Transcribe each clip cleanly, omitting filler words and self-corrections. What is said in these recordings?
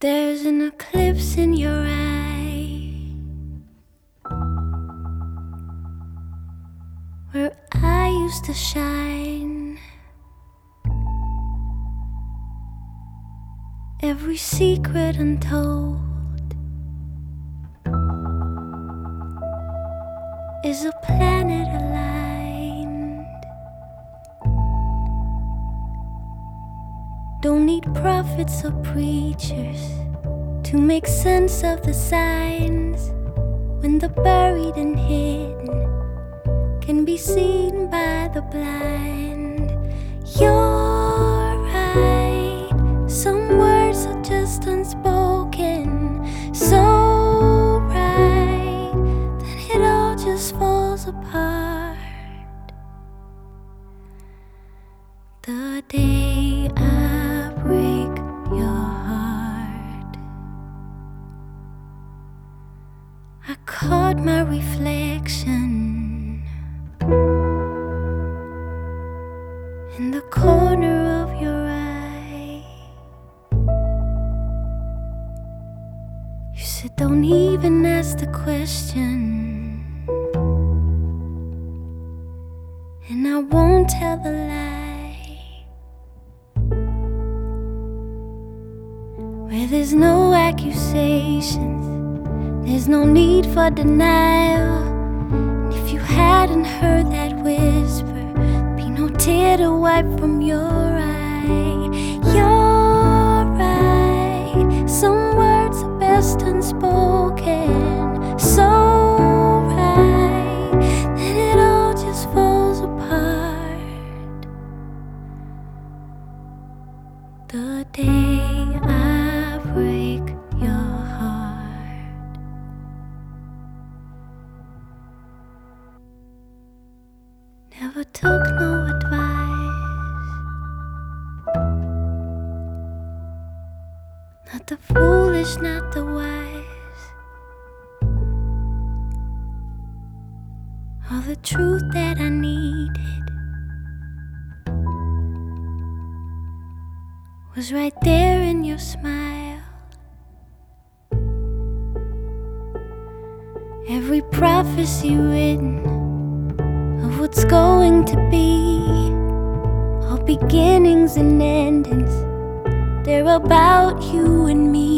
There's an eclipse in your eye, where I used to shine. Every secret untold is a planet aligned. Don't need prophets or preachers to make sense of the signs, when the buried and hidden can be seen by the blind. You're right, some words are just unspoken, so right, then it all just falls apart. The day I break your heart, I caught my reflection in the corner of your eye. You said don't even ask the question, and I won't tell the lie. Where there's no accusations, there's no need for denial. And if you hadn't heard that whisper, be no tear to wipe from your eye. You're right, some words are best unspoken, so right, then it all just falls apart. The day I break your heart, never took no advice, not the foolish, not the wise, all the truth that I needed was right there in your smile. Every prophecy written of what's going to be, all beginnings and endings, they're about you and me.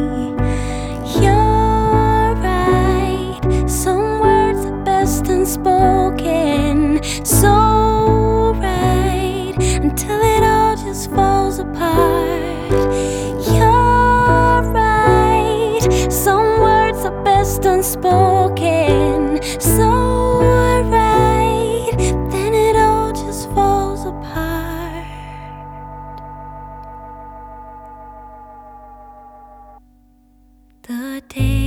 You're right, some words are best unspoken, so right, until it all just falls apart. You're right, some words are best unspoken, so right, then it all just falls apart. The day